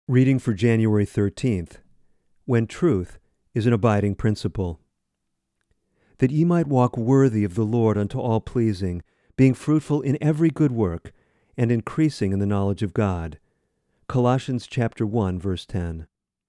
Reading for January 13th. When truth is an abiding principle. That ye might walk worthy of the Lord unto all pleasing, being fruitful in every good work, and increasing in the knowledge of God. Colossians chapter 1, verse 10.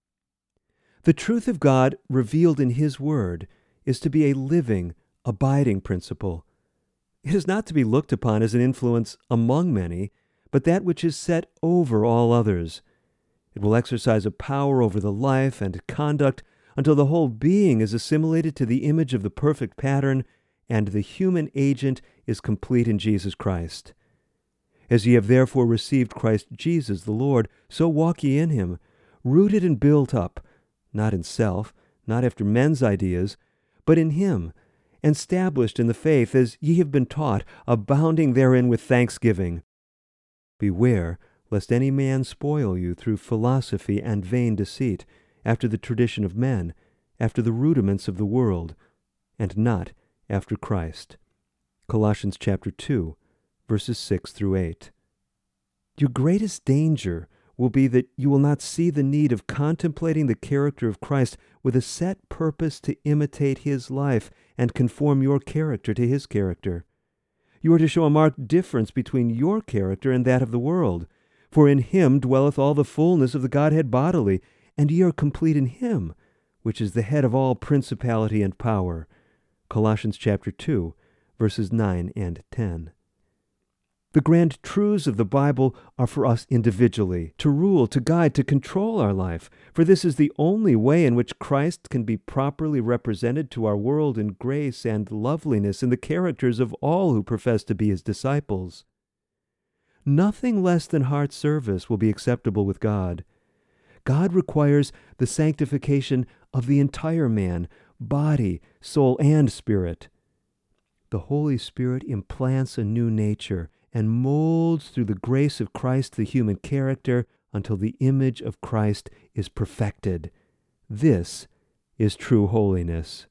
The truth of God revealed in His Word is to be a living, abiding principle. It is not to be looked upon as an influence among many, but that which is set over all others. It will exercise a power over the life and conduct until the whole being is assimilated to the image of the perfect pattern, and the human agent is complete in Jesus Christ. As ye have therefore received Christ Jesus the Lord, so walk ye in him, rooted and built up, not in self, not after men's ideas, but in him, and stablished in the faith as ye have been taught, abounding therein with thanksgiving. Beware lest any man spoil you through philosophy and vain deceit, after the tradition of men, after the rudiments of the world, and not after Christ. Colossians chapter 2, verses 6 through 8. Your greatest danger will be that you will not see the need of contemplating the character of Christ with a set purpose to imitate his life and conform your character to his character. You are to show a marked difference between your character and that of the world. For in him dwelleth all the fullness of the Godhead bodily, and ye are complete in him, which is the head of all principality and power. Colossians chapter 2, verses 9 and 10. The grand truths of the Bible are for us individually, to rule, to guide, to control our life, for this is the only way in which Christ can be properly represented to our world in grace and loveliness in the characters of all who profess to be his disciples. Nothing less than heart service will be acceptable with God. God requires the sanctification of the entire man, body, soul, and spirit. The Holy Spirit implants a new nature and molds through the grace of Christ the human character until the image of Christ is perfected. This is true holiness.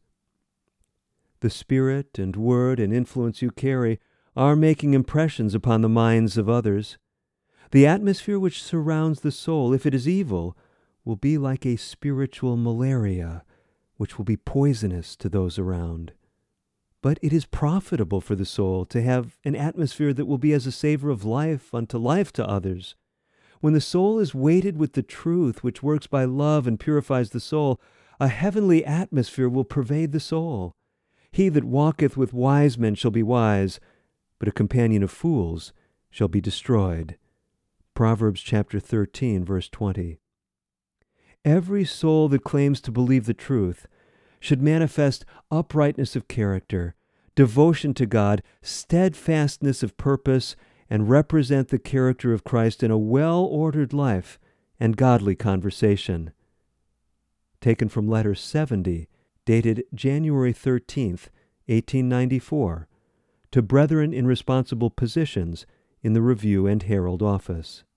The spirit and word and influence you carry are making impressions upon the minds of others. The atmosphere which surrounds the soul, if it is evil, will be like a spiritual malaria, which will be poisonous to those around. But it is profitable for the soul to have an atmosphere that will be as a savor of life unto life to others. When the soul is weighted with the truth which works by love and purifies the soul, a heavenly atmosphere will pervade the soul. He that walketh with wise men shall be wise, but a companion of fools shall be destroyed. Proverbs chapter 13, verse 20. Every soul that claims to believe the truth should manifest uprightness of character, devotion to God, steadfastness of purpose, and represent the character of Christ in a well-ordered life and godly conversation. Taken from letter 70, dated January 13th, 1894, to brethren in responsible positions in the Review and Herald office.